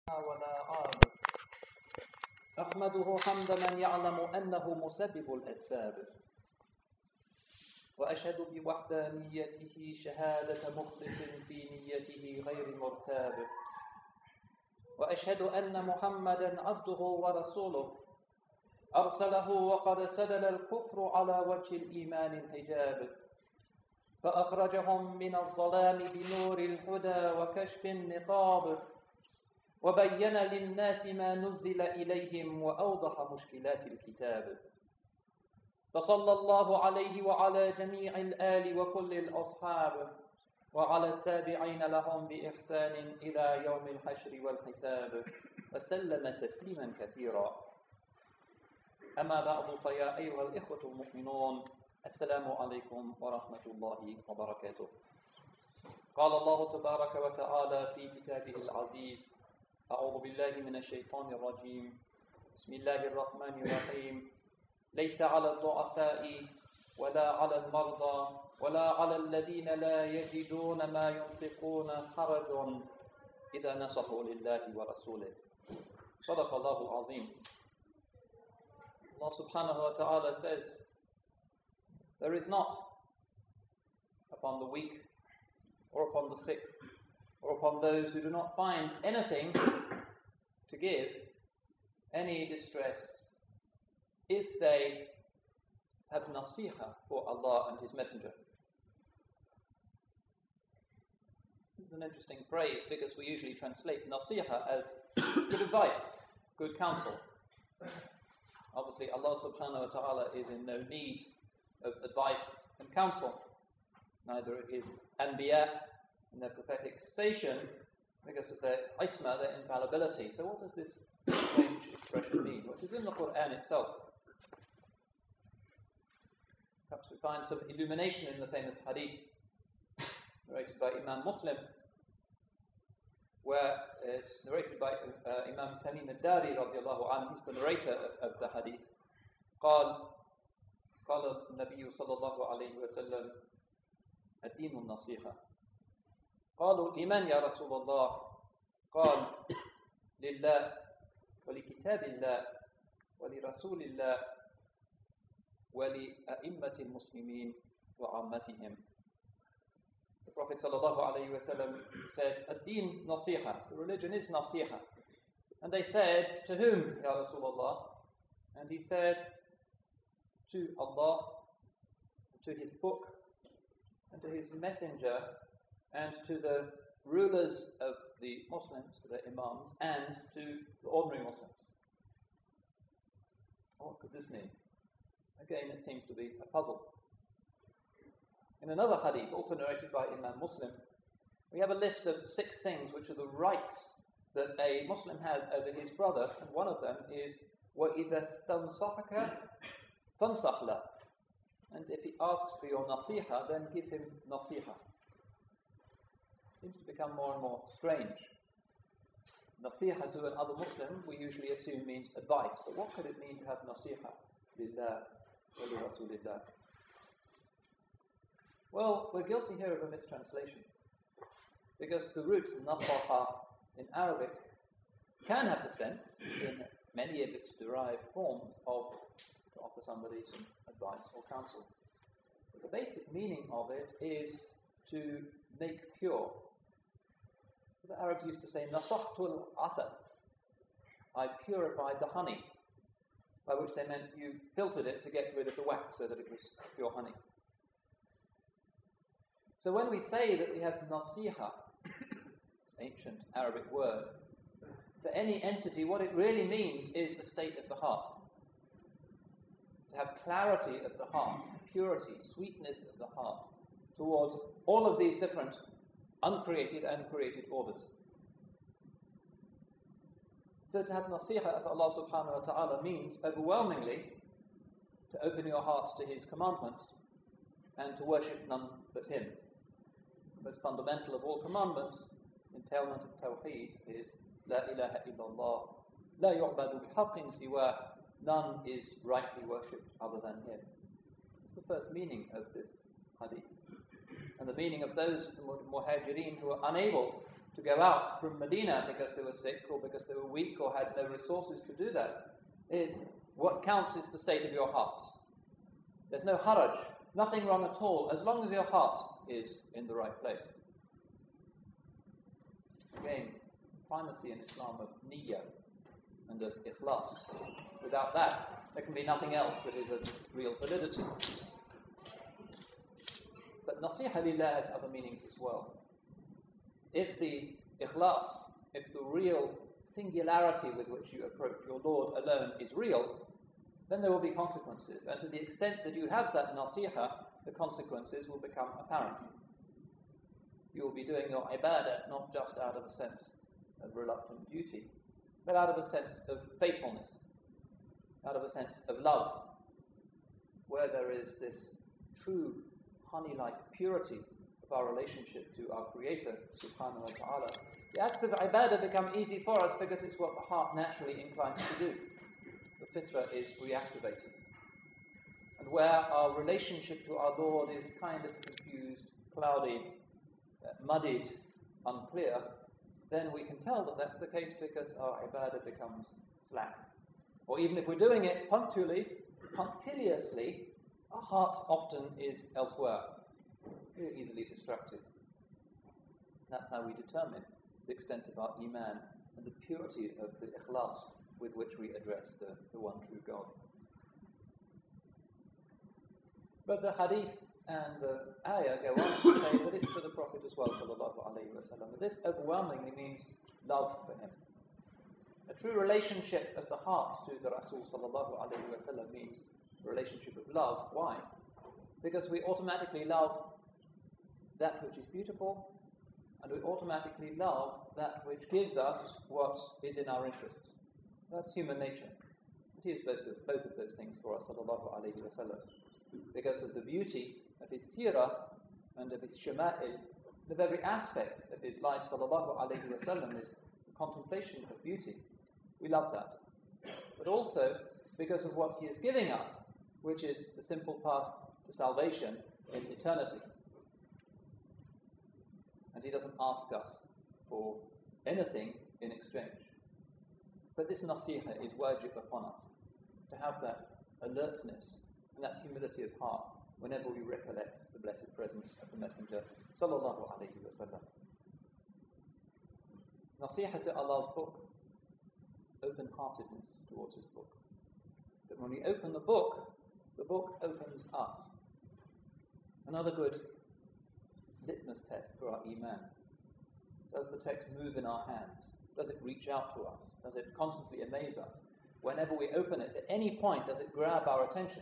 ولا عاب أحمده حمد من يعلم أنه مسبب الأسباب وأشهد بوحدانيته شهادة مخلص في نيته غير مرتاب وأشهد أن محمدا عبده ورسوله أرسله وقد سدل الكفر على وجه الإيمان الحجاب فأخرجهم من الظلام بنور الهدى وكشف النقاب وبين للناس ما نزل إليهم وأوضح مشكلات الكتاب فصلى الله عليه وعلى جميع الآل وكل الأصحاب وعلى التابعين لهم بإحسان إلى يوم الحشر والحساب وسلم تسليما كثيرا. أما بعد فيا أيها الإخوة المؤمنون السلام عليكم ورحمة الله وبركاته. قال الله تبارك وتعالى في كتابه العزيز: أعوذ بالله من الشيطان الرجيم. بسم الله الرحمن الرحيم. ليس على الضعفاء ولا على المرضى ولا على الذين لا يجدون ما ينفقون حرج إذا نصحوا لله ورسوله. صدق الله العظيم. Allah subhanahu wa ta'ala says, there is not upon the weak or upon the sick or upon those who do not find anything to give any distress if they have nasiha for Allah and His Messenger. This is an interesting phrase because we usually translate nasiha as good advice, good counsel. Obviously, Allah subhanahu wa ta'ala is in no need of advice and counsel. Neither His anbiya in their prophetic station because of their isma, their infallibility. So what does this strange expression mean? Which is in the Quran itself. Perhaps we find some illumination in the famous hadith narrated by Imam Muslim, where it's narrated by Imam Tamim al-Dari radiallahu anhu. He's the narrator of the hadith. قال النبي صلى الله عليه وسلم الدين النصيحة. قالوا لمن يا رسول الله؟ قال لله ولكتاب الله ولرسول الله ولأئمة المسلمين وعامتهم. The Prophet ﷺ said, Ad-Din Nasiha, the religion is Nasiha. And they said, to whom, Ya Rasulullah? And he said, to Allah, to His book, and to His messenger, and to the rulers of the Muslims, to the Imams, and to the ordinary Muslims. What could this mean? Again, it seems to be a puzzle. In another hadith, also narrated by Imam Muslim, we have a list of 6 things which are the rights that a Muslim has over his brother, and one of them is وَإِذَا اسْتَنْصَحَكَ فَانْصَحْ لَهُ. And if he asks for your nasiha, then give him nasiha. Seems to become more and more strange. Nasiha to another Muslim, we usually assume means advice, but what could it mean to have nasiha? Lillah wa li Rasulillah. Well, we're guilty here of a mistranslation, because the root nasaha in Arabic can have the sense, in many of its derived forms, of to offer somebody some advice or counsel. But the basic meaning of it is to make pure. The Arabs used to say, nasahtul asad, I purified the honey, by which they meant you filtered it to get rid of the wax so that it was pure honey. So when we say that we have nasiha, this ancient Arabic word, for any entity, what it really means is a state of the heart. To have clarity of the heart, purity, sweetness of the heart, towards all of these different uncreated and created orders. So to have nasiha of Allah subhanahu wa ta'ala means overwhelmingly to open your hearts to His commandments and to worship none but Him. The most fundamental of all commandments, entailment of Tawheed, is La ilaha illallah, La yu'badu bihaqqin siwa, none is rightly worshipped other than Him. It's the first meaning of this hadith. And the meaning of those of the muhajireen who are unable to go out from Medina because they were sick or because they were weak or had no resources to do that. What counts is the state of your heart. There's no haraj, nothing wrong at all, as long as your heart is in the right place. Again, primacy in Islam of niyyah and of ikhlas. Without that, there can be nothing else that is of real validity. But nasiha lillah has other meanings as well. If the ikhlas, if the real singularity with which you approach your Lord alone is real, then there will be consequences. And to the extent that you have that nasiha, the consequences will become apparent. You will be doing your ibadah not just out of a sense of reluctant duty, but out of a sense of faithfulness, out of a sense of love, where there is this true honey-like purity of our relationship to our Creator, subhanahu wa ta'ala. The acts of ibadah become easy for us because it's what the heart naturally inclines to do. The fitrah is reactivated. And where our relationship to our Lord is kind of confused, cloudy, muddied, unclear, then we can tell that that's the case because our ibadah becomes slack. Or even if we're doing it punctiliously, our heart often is elsewhere. We're easily distracted. That's how we determine the extent of our iman and the purity of the ikhlas with which we address the one true God. But the hadith and the ayah go on to say that it's for the Prophet as well, sallallahu alayhi wa sallam. But this overwhelmingly means love for him. A true relationship of the heart to the Rasul sallallahu alayhi wa sallam means a relationship of love. Why? Because we automatically love that which is beautiful, and we automatically love that which gives us what is in our interests. That's human nature. He is both of those things for us, sallallahu alayhi wa sallam. Because of the beauty of his seerah and of his shama'il, the very aspect of his life, sallallahu alayhi wa sallam, is the contemplation of beauty. We love that. But also because of what he is giving us, which is the simple path to salvation in eternity. And he doesn't ask us for anything in exchange. But this nasiha is wajib upon us, to have that alertness and that humility of heart whenever we recollect the blessed presence of the Messenger, sallallahu alayhi wa sallam. Nasiha to Allah's book, open-heartedness towards his book. That when we open the book opens us. Another good litmus test for our iman. Does the text move in our hands? Does it reach out to us? Does it constantly amaze us? Whenever we open it, at any point, does it grab our attention?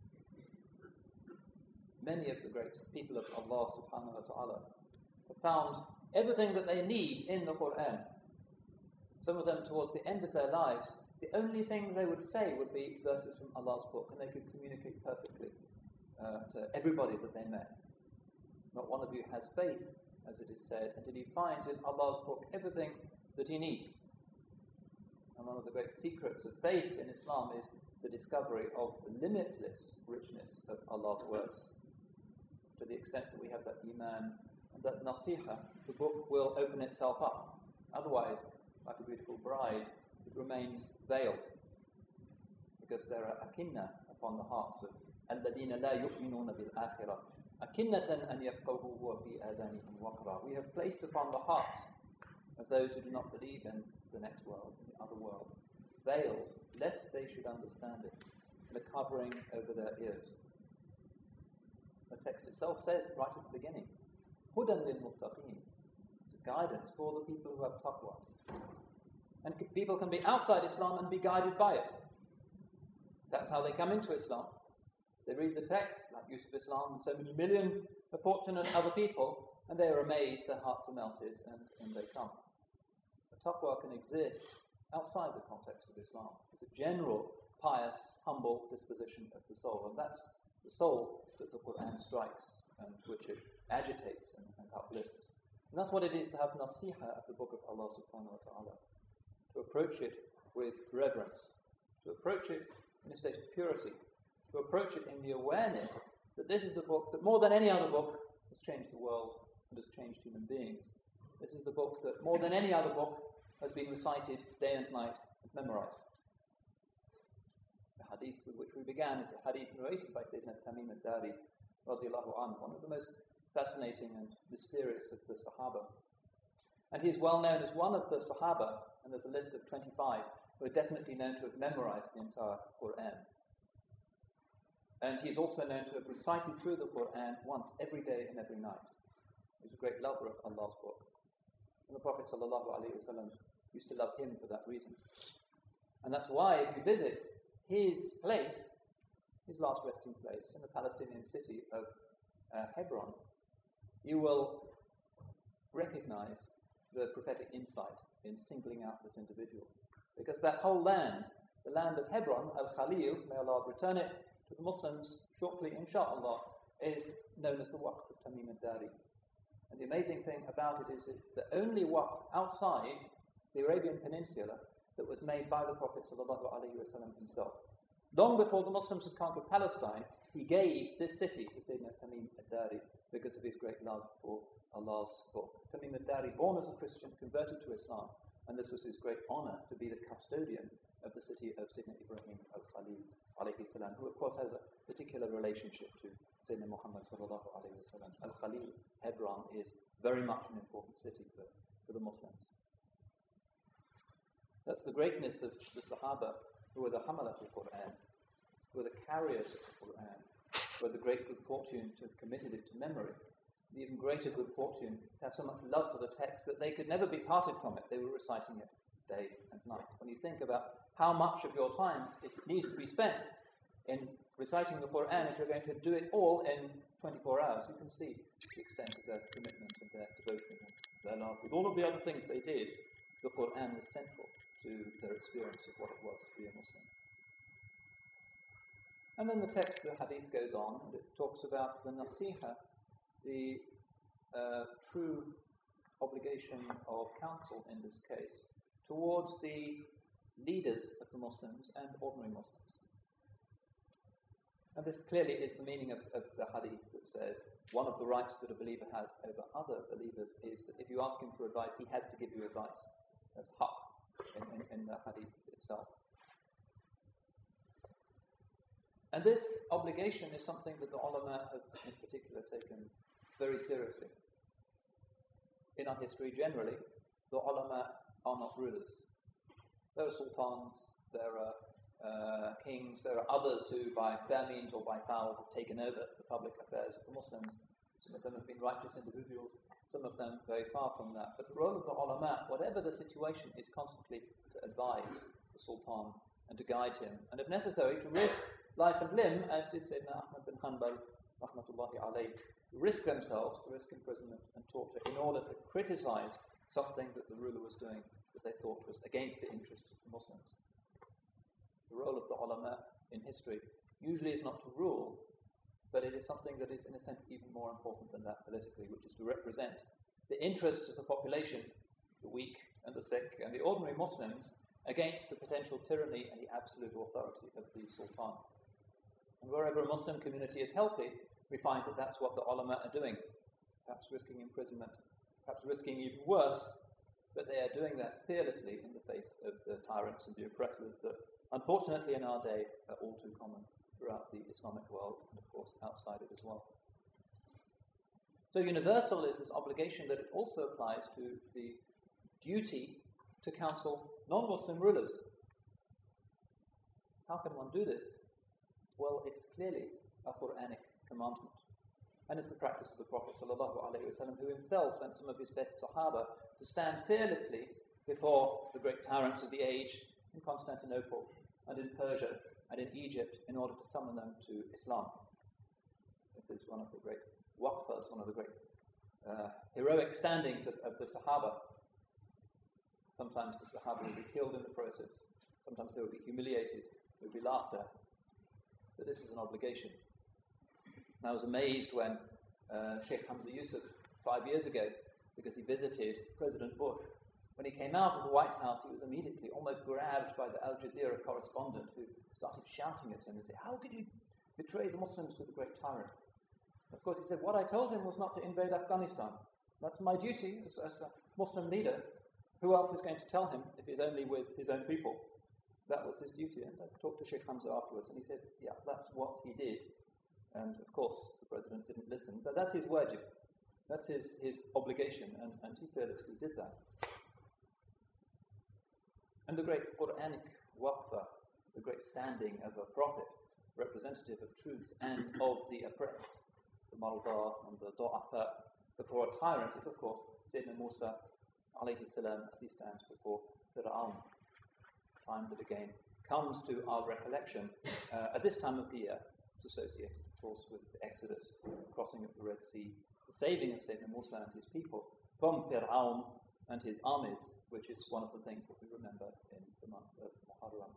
Many of the great people of Allah subhanahu wa ta'ala have found everything that they need in the Qur'an. Some of them, towards the end of their lives, the only thing they would say would be verses from Allah's book, and they could communicate perfectly to everybody that they met. Not one of you has faith, as it is said, until he finds in Allah's book everything that he needs. And one of the great secrets of faith in Islam is the discovery of the limitless richness of Allah's words. To the extent that we have that iman and that nasiha, the book will open itself up. Otherwise, like a beautiful bride, it remains veiled. Because there are akinna upon the hearts of الَّذِينَ لَا يُؤْمِنُونَ بِالْآخِرَةِ أَكِنَّةً أَنْ يَفْقَهُوا وَفِي آذَانِهِمْ وَقْرًا. We have placed upon the hearts of those who do not believe in the next world, in the other world, veils, lest they should understand it, and a covering over their ears. The text itself says, right at the beginning, هُدًى لِلْمُتَّقِينَ. It's a guidance for the people who have taqwa. And people can be outside Islam and be guided by it. That's how they come into Islam. They read the text, like Yusuf Islam and so many millions of fortunate other people, and they are amazed, their hearts are melted, and they come. The taqwa can exist outside the context of Islam. It's a general, pious, humble disposition of the soul, and that's the soul that the Qur'an strikes, and which it agitates and uplifts. And that's what it is to have nasiha of the book of Allah subhanahu wa ta'ala. To approach it with reverence, to approach it in a state of purity, to approach it in the awareness that this is the book that more than any other book has changed the world and has changed human beings. This is the book that, more than any other book, has been recited day and night and memorized. The hadith with which we began is a hadith narrated by Sayyidina Tamim al-Dari, radiallahu anhu, one of the most fascinating and mysterious of the Sahaba. And he is well known as one of the Sahaba, and there's a list of 25, who are definitely known to have memorized the entire Quran. And he is also known to have recited through the Quran once every day and every night. He was a great lover of Allah's book. And the Prophet ﷺ used to love him for that reason. And that's why if you visit his place, his last resting place in the Palestinian city of Hebron, you will recognize the prophetic insight in singling out this individual. Because that whole land, the land of Hebron, Al-Khalil, may Allah return it to the Muslims shortly, inshaAllah, is known as the Waqf of Tamim al-Dari. And the amazing thing about it is it's the only Waqf outside the Arabian Peninsula that was made by the Prophet ﷺ himself. Long before the Muslims had conquered Palestine, he gave this city to Sayyidina Tamim al-Dari because of his great love for Allah's book. Tamim al-Dari, born as a Christian, converted to Islam, and this was his great honor to be the custodian of the city of Sayyidina Ibrahim al-Khalil, alayhi salam, who of course has a particular relationship to Sayyidina Muhammad sallallahu alayhi wa sallam. Al-Khalil, Hebron, is very much an important city for the Muslims. That's the greatness of the Sahaba, who were the Hamalat al-Quran, who were the carriers of the Quran, who had the great good fortune to have committed it to memory, the even greater good fortune to have so much love for the text that they could never be parted from it. They were reciting it day and night. When you think about how much of your time it needs to be spent in reciting the Quran, if you're going to do it all in 24 hours, you can see the extent of their commitment and their devotion and their love. With all of the other things they did, the Quran was central to their experience of what it was to be a Muslim. And then the text of the hadith goes on, and it talks about the nasiha, the true obligation of counsel in this case, towards the leaders of the Muslims and ordinary Muslims. And this clearly is the meaning of the hadith that says one of the rights that a believer has over other believers is that if you ask him for advice, he has to give you advice. That's haqq in the hadith itself. And this obligation is something that the ulama have in particular taken very seriously. In our history generally, the ulama are not rulers. There are sultans, there are kings, there are others who by fair means or by foul have taken over the public affairs of the Muslims. Some of them have been righteous individuals, some of them very far from that. But the role of the ulama, whatever the situation, is constantly to advise the sultan and to guide him, and if necessary to risk life and limb, as did Sayyidina Ahmad bin Hanbal, rahmatullahi alayh, risk themselves, to risk imprisonment and torture in order to criticize something that the ruler was doing that they thought was against the interests of the Muslims. The role of the ulama in history usually is not to rule, but it is something that is in a sense even more important than that politically, which is to represent the interests of the population, the weak and the sick and the ordinary Muslims, against the potential tyranny and the absolute authority of the sultan. And wherever a Muslim community is healthy, we find that that's what the ulama are doing, perhaps risking imprisonment, perhaps risking even worse, but they are doing that fearlessly in the face of the tyrants and the oppressors that, unfortunately in our day, are all too common throughout the Islamic world and of course outside it as well. So universal is this obligation that it also applies to the duty to counsel non-Muslim rulers. How can one do this? Well, it's clearly a Quranic commandment. And it's the practice of the Prophet ﷺ, who himself sent some of his best Sahaba to stand fearlessly before the great tyrants of the age in Constantinople and in Persia and in Egypt in order to summon them to Islam. This is one of the great waqfas, one of the great heroic standings of the Sahaba. Sometimes the Sahaba would be killed in the process. Sometimes they would be humiliated, they would be laughed at. But this is an obligation. And I was amazed when Sheikh Hamza Yusuf, 5 years ago, because he visited President Bush. When he came out of the White House, he was immediately almost grabbed by the Al Jazeera correspondent who started shouting at him and said, "How could you betray the Muslims to the great tyrant?" And of course he said, "What I told him was not to invade Afghanistan. That's my duty as a Muslim leader. Who else is going to tell him if he's only with his own people? That was his duty. And I talked to Sheikh Hamza afterwards, and he said, yeah, that's what he did. And of course, the president didn't listen, but that's his wajib. That's his obligation, and he fearlessly did that. And the great Quranic waqfa, the great standing of a prophet, representative of truth and of the oppressed, the marda and the du'afa, before a tyrant is, of course, Sayyidina Musa alayhi salam, as he stands before Fir'aun. Time that again comes to our recollection at this time of the year. It's associated, of course, with the Exodus, the crossing of the Red Sea, the saving of Sayyidina Musa and his people from Fir'aun and his armies, which is one of the things that we remember in the month of Muharram.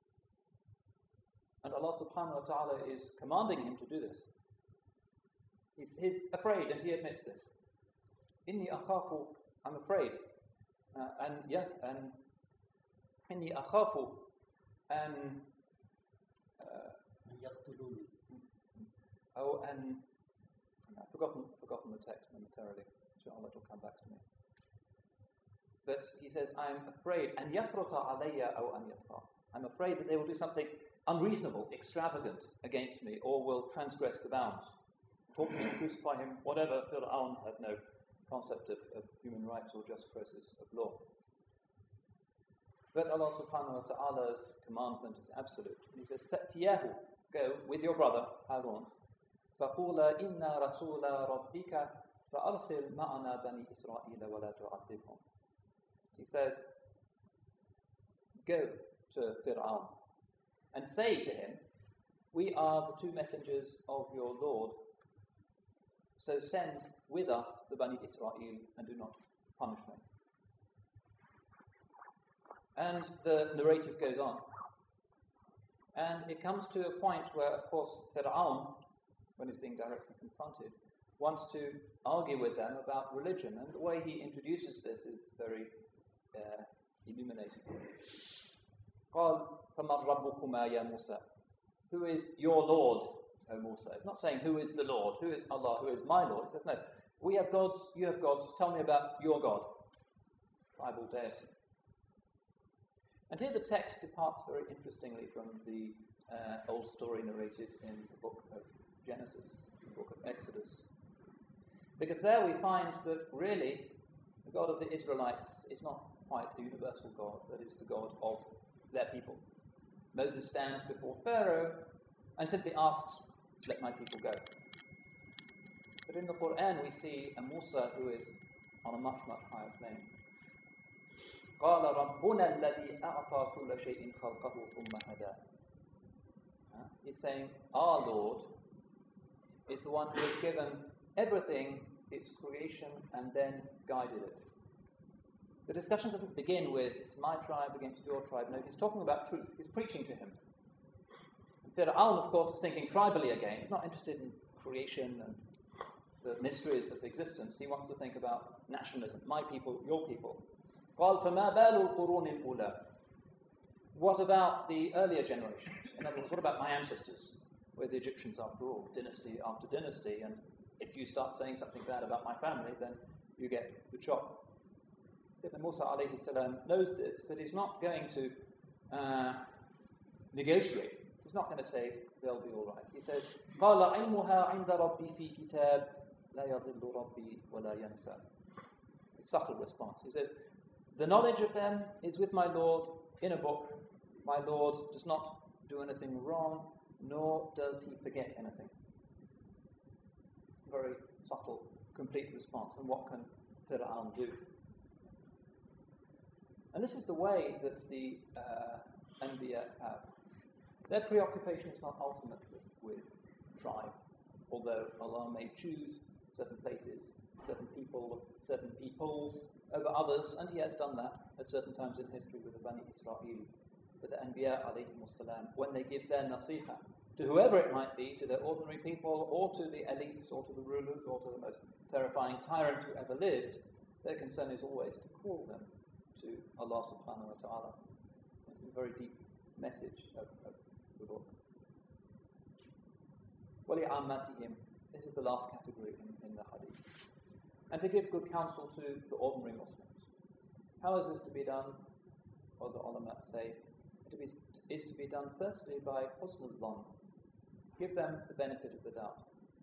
And Allah subhanahu wa ta'ala is commanding him to do this. He's afraid, and he admits this. Inni akhafu, I'm afraid. And yes, and inni akhafu, and I've forgotten the text momentarily. Inshallah, it will come back to me. But he says, I'm afraid, and yafruta alayya aw an yatqa. I'm afraid that they will do something unreasonable, extravagant against me, or will transgress the bounds. Torture him, crucify him, whatever. Fir'aun had no concept of human rights or just process of law. But Allah subhanahu wa ta'ala's commandment is absolute. He says, فَأْتِيَاهُ, go with your brother, Harun, فَقُولَا إِنَّا رَسُولَ رَبِّكَ فَأَرْسِلْ مَعَنَا بَنِي إِسْرَائِيلَ وَلَا تُعَذِّبْهُمْ. He says, go to Fir'aun and say to him, we are the two messengers of your Lord, so send with us the Bani Israel and do not punish them. And the narrative goes on. And it comes to a point where, of course, Fir'aun, when he's being directly confronted, wants to argue with them about religion. And the way he introduces this is very illuminating. قَالْ فَمَنْ رَبُّكُمَا يَا مُوسَى. Who is your Lord, O Musa? It's not saying who is the Lord, who is Allah, who is my Lord. It says, no, we have gods, you have gods, tell me about your God. Tribal deity. And here the text departs very interestingly from the old story narrated in the book of Genesis, the book of Exodus. Because there we find that really the God of the Israelites is not quite a universal God, but is the God of their people. Moses stands before Pharaoh and simply asks, let my people go. But in the Quran we see a Musa who is on a much, much higher plane. قَالَ رَبُّنَا الَّذِي أَعْطَى كُلَّ شَيْءٍ خَلْقَهُ ثُمَّ هَدَى. He's saying, our Lord is the one who has given everything its creation and then guided it. The discussion doesn't begin with, it's my tribe against your tribe. No, he's talking about truth. He's preaching to him. Fir'aun, of course, is thinking tribally again. He's not interested in creation and the mysteries of existence. He wants to think about nationalism. My people, your people. قَالْ فَمَا بَالُ الْقُرُونِ الْأُولَى. What about the earlier generations? In other words, what about my ancestors? We're the Egyptians after all, dynasty after dynasty, and if you start saying something bad about my family, then you get the chop. Sayyidina Musa alayhi salam knows this, but he's not going to negotiate. He's not going to say, they'll be all right. He says, قَالَ عِلْمُهَا عِنْدَ رَبِّي فِي كِتَابٍ لَا يَضِلُّ رَبِّي وَلَا يَنْسَى. A subtle response. He says, the knowledge of them is with my Lord in a book. My Lord does not do anything wrong, nor does he forget anything. Very subtle, complete response. And what can Fir'aun do? And this is the way that the Anbiya have. Their preoccupation is not ultimately with tribe, although Allah may choose certain places, certain people, certain peoples over others, and he has done that at certain times in history with the Bani Israel. But the Anbiya alayhimus salam, when they give their nasiha to whoever it might be, to their ordinary people, or to the elites, or to the rulers, or to the most terrifying tyrant who ever lived, their concern is always to call them to Allah subhanahu wa ta'ala. This is a very deep message of the book. وَلِعَامَّتِهِمْ. This is the last category in the hadith. and to give good counsel to the ordinary Muslims. How is this to be done? Well, the ulama say it is to be done firstly by husn al-dhann. Give them the benefit of the doubt.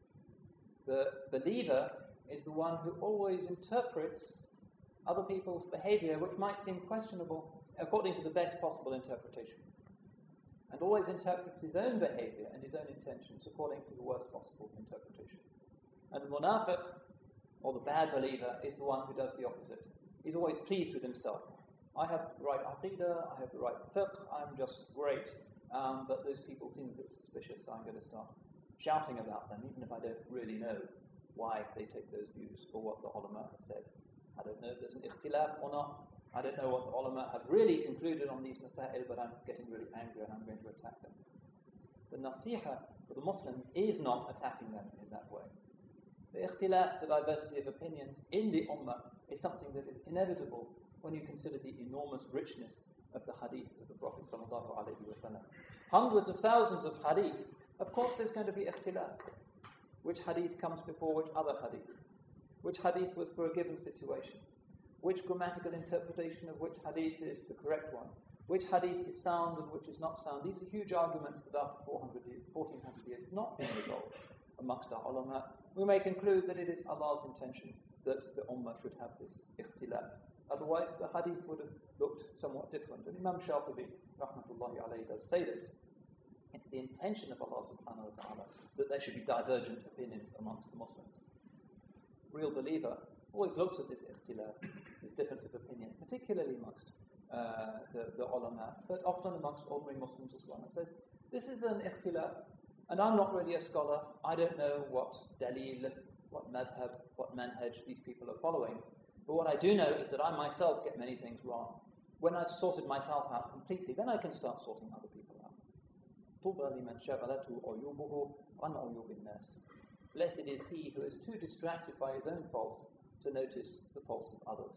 The believer is the one who always interprets other people's behavior, which might seem questionable, according to the best possible interpretation, and always interprets his own behavior and his own intentions according to the worst possible interpretation. And the munafiq, or the bad believer, is the one who does the opposite. He's always pleased with himself. I have the right aqidah, I have the right fiqh, I'm just great, but those people seem a bit suspicious, so I'm going to start shouting about them, even if I don't really know why they take those views or what the ulama have said. I don't know if there's an ikhtilaf or not. I don't know what the ulama have really concluded on these masail, but I'm getting really angry and I'm going to attack them. The nasiha for the Muslims is not attacking them in that way. The ikhtilaf, the diversity of opinions in the ummah, is something that is inevitable when you consider the enormous richness of the hadith of the Prophet ﷺ. Hundreds of thousands of hadith. Of course there's going to be ikhtilaf. Which hadith comes before which other hadith? Which hadith was for a given situation? Which grammatical interpretation of which hadith is the correct one? Which hadith is sound and which is not sound? These are huge arguments that after 1400 years have not been resolved amongst our ulama. We may conclude that it is Allah's intention that the ummah should have this ikhtilaf. Otherwise the hadith would have looked somewhat different. And Imam Shatibi, rahmatullahi alayhi, does say this. It's the intention of Allah subhanahu wa ta'ala that there should be divergent opinions amongst the Muslims. Real believer always looks at this ikhtilaf, this difference of opinion, particularly amongst the ulama, but often amongst ordinary Muslims as well, and says, this is an ikhtilaf, and I'm not really a scholar, I don't know what dalil, what madhab, what manhaj these people are following, but what I do know is that I myself get many things wrong. When I've sorted myself out completely, then I can start sorting other people out. Blessed is he who is too distracted by his own faults to notice the faults of others.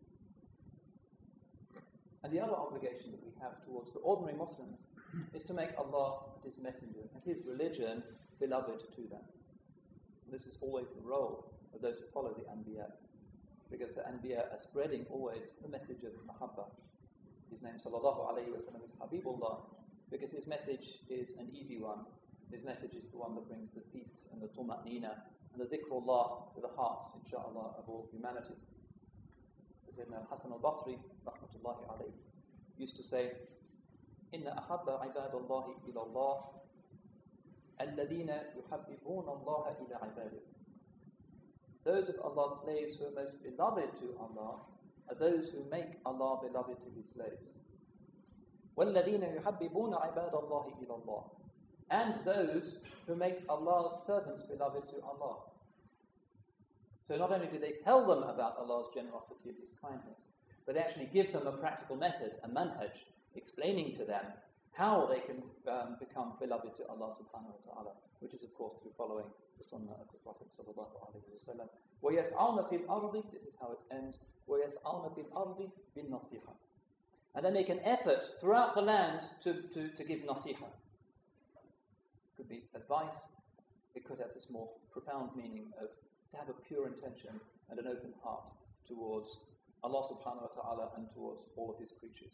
And the other obligation that we have towards the ordinary Muslims is to make Allah and His Messenger and His religion beloved to them. And this is always the role of those who follow the Anbiya, because the Anbiya are spreading always the message of Mahabba. His name sallallahu alayhi wa sallam is Habibullah, because his message is an easy one. His message is the one that brings the peace and the tuma'nina and the dhikrullah to the hearts, inshaAllah, of all humanity. Sayyidina Hasan al-Basri, rahmatullahi alayhi, used to say, Inna ahabba ibadallahi ila Allah, alladhina yuhabbibuna Allah ila ibadih. Those of Allah's slaves who are most beloved to Allah are those who make Allah beloved to His slaves. وَالَّذِينَ يُحَبِّبُونَ عِبَادَ اللَّهِ إِلَى اللَّهِ. And those who make Allah's servants beloved to Allah. So not only do they tell them about Allah's generosity and His kindness, but they actually give them a practical method, a manhaj, explaining to them how they can become beloved to Allah subhanahu wa ta'ala, which is of course through following the sunnah of the Prophet sallallahu alayhi wa sallam. وَيَسْعَوْنَ فِي الْأَرْضِ, this is how it ends, وَيَسْعَوْنَ فِي الْأَرْضِ بِالنَّصِيحَةِ. And they make an effort throughout the land to give nasiha. It could be advice, it could have this more profound meaning of to have a pure intention and an open heart towards Allah subhanahu wa ta'ala and towards all of His creatures.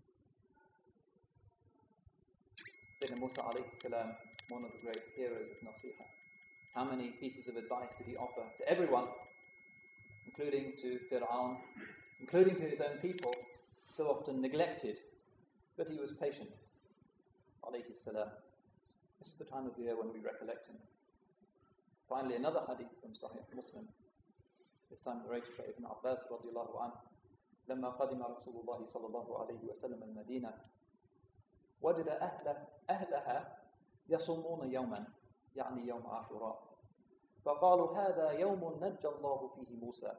Sayyidina Musa alayhi salam, one of the great heroes of nasiha. How many pieces of advice did he offer to everyone, including to Fir'aun, including to his own people, so often neglected, but he was patient, alayhi salam. This is the time of the year when we recollect him. Finally, another hadith from Sahih Muslim, this time narrated by Ibn Abbas radiallahu anhu. لما قدم رسول الله صلى الله عليه وسلم المدينة وجد أهلها يصومون يوما يعني يوم عاشوراء فقالوا هذا يوم نجى الله فيه موسى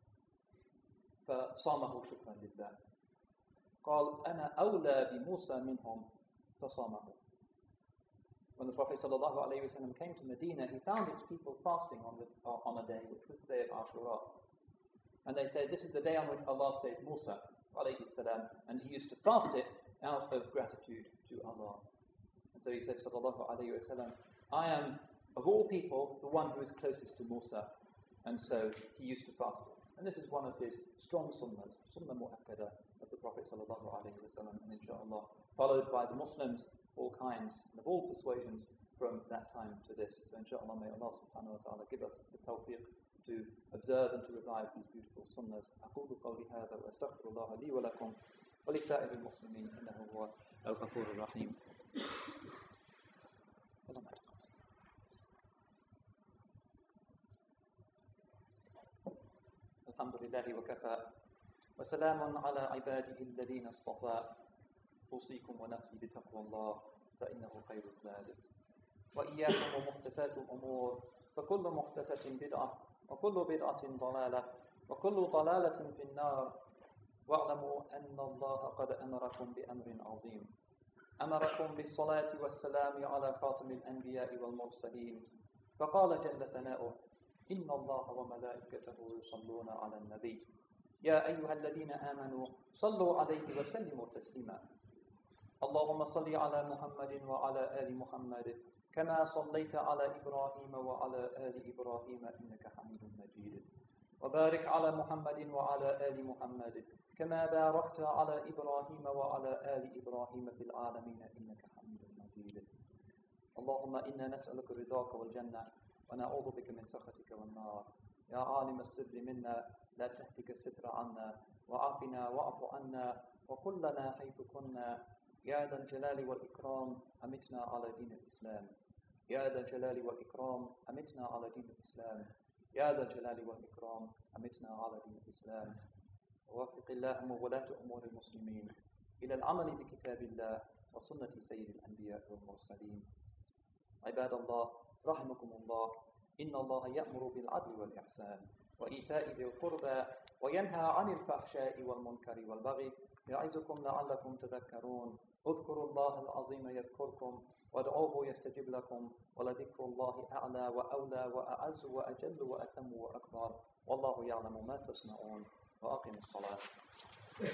فصامه شكرا لله قال أنا أولى بموسى منهم فصامه. When the Prophet ﷺ came to Medina, he found its people fasting on a day, which was the day of Ashura. And they said, this is the day on which Allah saved Musa, ﷺ, and he used to fast it out of gratitude to Allah. And so he said, sallallahu alayhi wa sallam, I am, of all people, the one who is closest to Musa. And so he used to fast. And this is one of his strong sunnahs, sunnah mu'akkada of the Prophet sallallahu alaihi wasallam, and inshallah followed by the Muslims, all kinds and of all persuasions from that time to this. So inshallah may Allah subhanahu wa ta'ala give us the tawfiq to observe and to revive these beautiful sunnahs. أقول قولي هذا وأستغفر الله لي ولكم ولسائر المسلمين إنه هو الغفور الرحيم. الحمد لله وكفى وسلام على عباده الذين اصطفى أوصيكم ونفسي بتقوى الله فإنه خير الزاد وإياكم ومحدثات الأمور فكل محدثة بدعة وكل بدعة ضلالة وكل ضلالة في النار واعلموا أن الله قد أمركم بأمر عظيم أمركم بالصلاة والسلام على خاتم الأنبياء والمرسلين فقال جل ثناؤه إن الله وملائكته يصلون على النبي يا أيها الذين آمنوا صلوا عليه وسلموا تسليما اللهم صل على محمد وعلى آل محمد كما صليت على إبراهيم وعلى آل إبراهيم إنك حميد مجيد وبارك على محمد وعلى آل محمد كما باركت على إبراهيم وعلى آل إبراهيم في العالمين إنك حميد مجيد اللهم إنا نسألك رضاك والجنة ونعوذ بك من سخطك والنار يا عالم السر منا لا تهتك الستر عنا وعافنا واعف عنا وقل لنا حيث كنا يا ذا الجلال والإكرام أمتنا على دين الإسلام يا ذا الجلال والإكرام أمتنا على دين الإسلام يا ذا الجلال والإكرام أمتنا على دين الإسلام ووفق اللهم ولاة أمور المسلمين إلى العمل بكتاب الله وسنة سيد الأنبياء والمرسلين عباد الله رحمكم الله إن الله يأمر بالعدل والإحسان وإيتاء ذي القربى وينهى عن الفحشاء والمنكر والبغي يعظكم لعلكم تذكرون اذكروا الله العظيم يذكركم وادعوه يستجب لكم ولذكر الله أعلى وأولى وأعز وأجل وأتم وأكبر والله يعلم ما تصنعون وأقم الصلاة